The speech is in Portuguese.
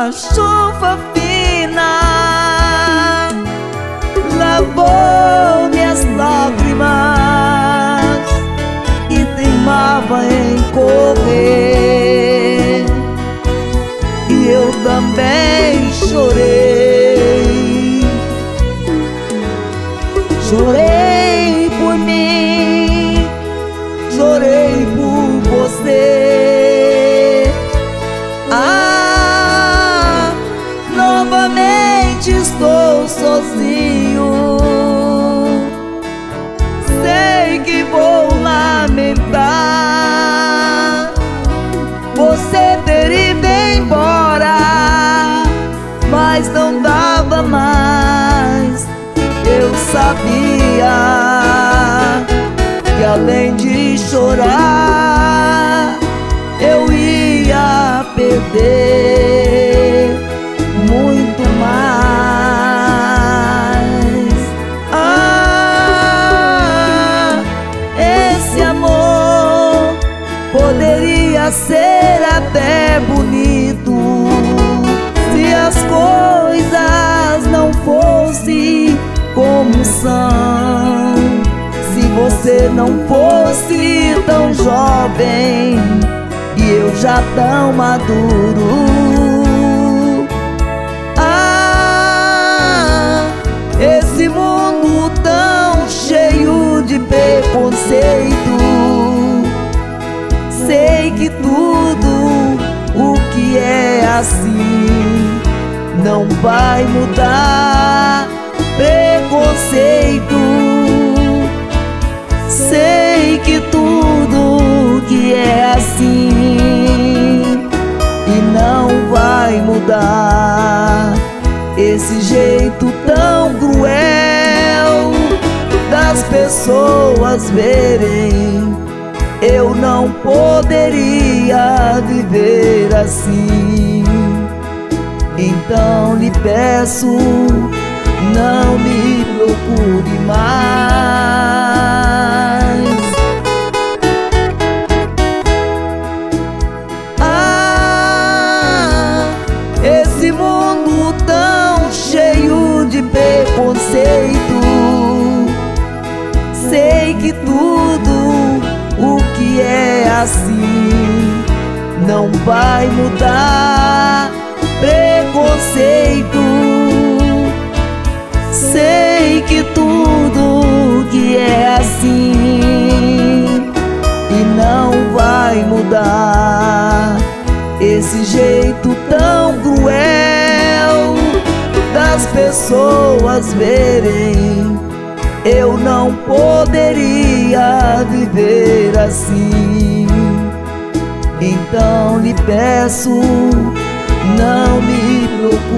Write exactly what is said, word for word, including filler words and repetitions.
a chuva fina lavou minhas lágrimas e teimava em correr, e eu também chorei. Chorei por mim, chorei por você. Ah, novamente estou sozinho. Sei que vou lamentar você ter ido embora, mas não dava mais. Eu sabia que além de chorar eu ia perder muito mais. Ah, esse amor poderia ser até bonito se as coisas não fossem como são. Se você não fosse tão jovem e eu já tão maduro. Ah, esse mundo tão cheio de preconceito. Sei que tudo o que é assim não vai mudar. Preconceito, sei que tudo que é assim e não vai mudar. Esse jeito tão cruel das pessoas verem, eu não poderia viver assim. Então lhe peço, não me procure mais. Ah, esse mundo tão cheio de preconceito. Sei que tudo o que é assim não vai mudar. Preconceito, sei que tudo que é assim e não vai mudar. Esse jeito tão cruel das pessoas verem, eu não poderia viver assim. Então lhe peço, não me procure